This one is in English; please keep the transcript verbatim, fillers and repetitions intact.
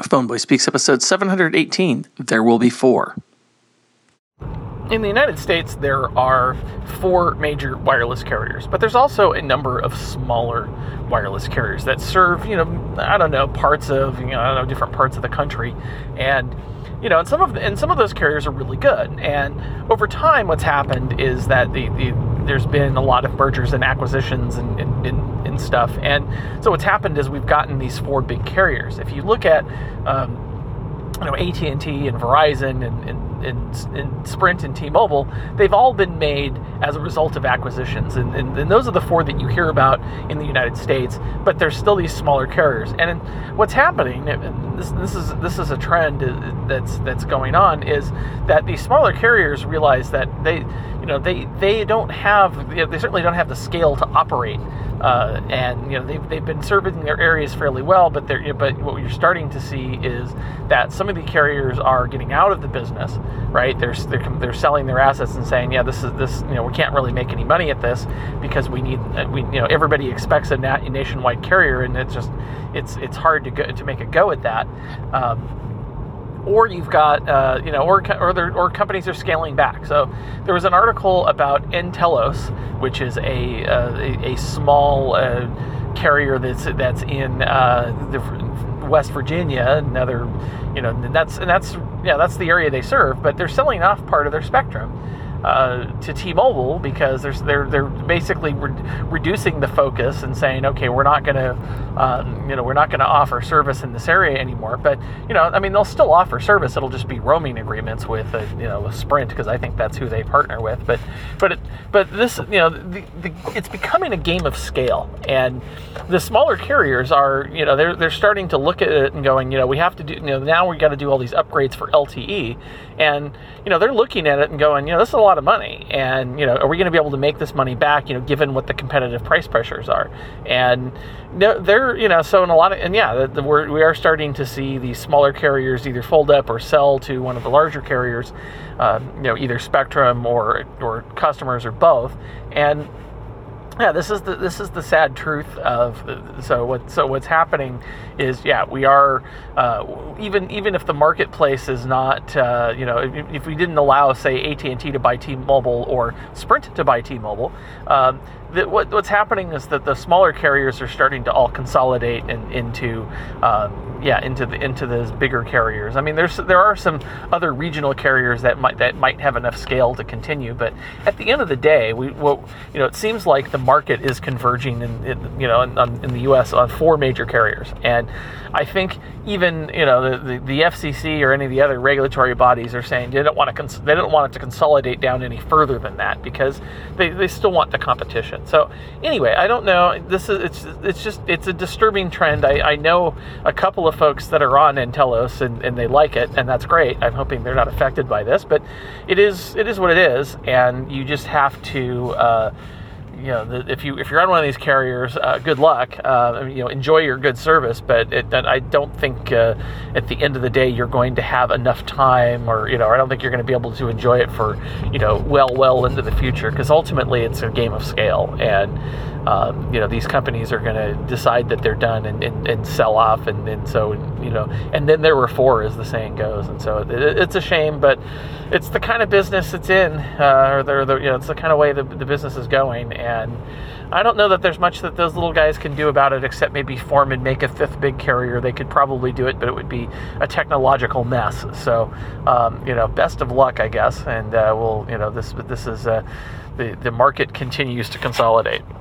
Phone Boy Speaks, episode seven hundred eighteen, There Will Be Four. In the United States, there are four major wireless carriers, but there's also a number of smaller wireless carriers that serve, you know, I don't know, parts of, you know, I don't know, different parts of the country. And, you know, and some of and some of those carriers are really good. And over time, what's happened is that the, the there's been a lot of mergers and acquisitions and, and, and, and stuff. And so what's happened is we've gotten these four big carriers. If you look at, um, you know, A T and T and Verizon and, and And, and Sprint and T-Mobile, they've all been made as a result of acquisitions. And, and, and those are the four that you hear about in the United States, but there's still these smaller carriers. And what's happening, and this, this is this is a trend that's that's going on, is that these smaller carriers realize that they, you know, they they don't have, you know, they certainly don't have the scale to operate. Uh, and you know they've they've been serving their areas fairly well, but they're but what you're starting to see is that some of the carriers are getting out of the business, right? They're they're, they're selling their assets and saying, yeah, this is this you know we can't really make any money at this because we need we you know everybody expects a, nat- a nationwide carrier, and it's just it's it's hard to go to make a go at that. Um, Or you've got, uh, you know, or or, or companies are scaling back. So there was an article about Entelos, which is a uh, a, a small uh, carrier that's that's in uh, the West Virginia. Another, you know, and that's and that's yeah, that's the area they serve. But they're selling off part of their spectrum Uh, to T-Mobile because there's, they're they're basically re- reducing the focus and saying, okay, we're not going to, um, you know, we're not going to offer service in this area anymore. But you know, I mean, they'll still offer service. It'll just be roaming agreements with, uh, you know, with Sprint because I think that's who they partner with. But but it, but this, you know, the, the, it's becoming a game of scale, and the smaller carriers are, you know, they're they're starting to look at it and going, you know, we have to do, you know, now we got to do all these upgrades for L T E, and you know, they're looking at it and going, you know, this is a lot of money, and you know, are we going to be able to make this money back, you know, given what the competitive price pressures are? And they're, you know, so in a lot of, and yeah, the, the, we're, we are starting to see these smaller carriers either fold up or sell to one of the larger carriers, um, you know, either Spectrum or or customers or both. And yeah, this is the this is the sad truth of so what so what's happening is yeah we are uh, even even if the marketplace is not uh, you know if, if we didn't allow say A T and T to buy T-Mobile or Sprint to buy T-Mobile, um, that what what's happening is that the smaller carriers are starting to all consolidate in, into um, yeah into the into those bigger carriers. I mean, there's there are some other regional carriers that might that might have enough scale to continue, but at the end of the day, we what you know it seems like the market is converging in, in you know in, in the U S on four major carriers, and I think even you know the, the, the F C C or any of the other regulatory bodies are saying they don't want to cons- they don't want it to consolidate down any further than that because they, they still want the competition. So anyway, I don't know. This is it's it's just it's a disturbing trend. I, I know a couple of folks that are on Entelos and, and they like it, and that's great. I'm hoping they're not affected by this, but it is it is what it is, and you just have to. Uh, You know, the, if you if you're on one of these carriers, uh, good luck. Uh, you know, enjoy your good service, but it, I don't think uh, at the end of the day you're going to have enough time, or you know, I don't think you're going to be able to enjoy it for you know well well into the future, because ultimately it's a game of scale, and um, you know these companies are going to decide that they're done and, and, and sell off, and, and so you know, and then there were four, as the saying goes, and so it, it's a shame, but it's the kind of business it's in, uh, or the, the you know it's the kind of way the, the business is going. And I don't know that there's much that those little guys can do about it, except maybe form and make a fifth big carrier. They could probably do it, but it would be a technological mess. So, um, you know, best of luck, I guess. And uh, we'll, you know, this this is uh, the the market continues to consolidate.